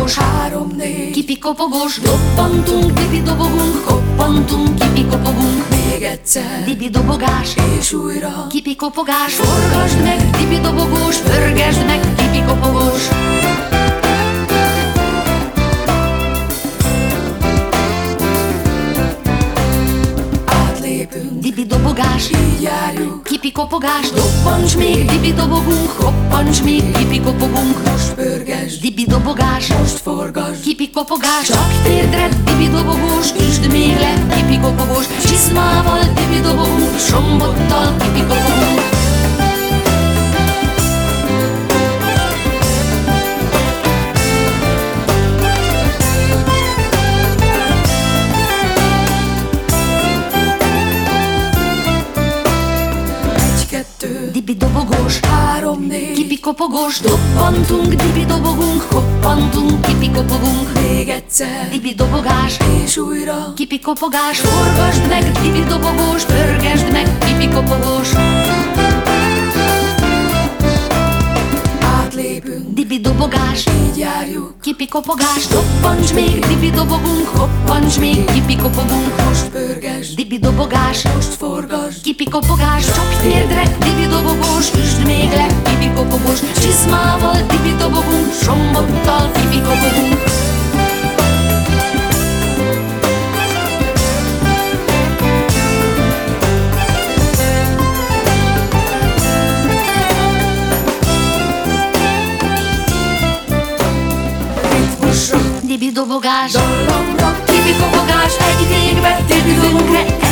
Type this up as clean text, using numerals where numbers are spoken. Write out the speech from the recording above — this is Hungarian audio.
kipikopogós, 3-4, kipikopogós, dobbantunk, dibi-dobogunk, hoppantunk, kipikopogunk, még egyszer, dibi-dobogás, és újra, kipikopogás, forgasd meg, dibi-dobogós, pörgesd meg, kipikopogós. átlépünk, Dibi-dobogás, így járjuk, kipikopogás, dobbancs még, dibi-dobogunk, hoppancs még, kipikopogunk, most pörgesd, dibi-dobogás, most forgasd, kipikopogás, csak térdre, dibi-dobogós, üsd még le, kipikopogós, csizmával, dibi-dobogunk, sombottal, kipikopogunk. Dibi-dobogós, 3-4, kipikopogós, dobbantunk, dibi-dobogunk, hoppantunk, kipikopogunk, még egyszer, dibi-dobogás, és újra, kipikopogás, forgasd meg, dibi-dobogós, pörgesd meg, kipikopogós. átlépünk, Dibi-dobogás, így járjuk, kipikopogás, dobbancs még, dibi-dobogunk, hoppancs még, kipikopogunk, most pörgesd, dibi-dobogás, most forgasd, kipikopogás, csak térdre, dibi-dobogós, üsd még le, kipikopogós, csizmával, dibi-dobogunk, sombottal, kipikopogunk. ritmusra, Dibi-dobogás, dallamra, kipikopogás, egy végbe, dibi-dobogunk,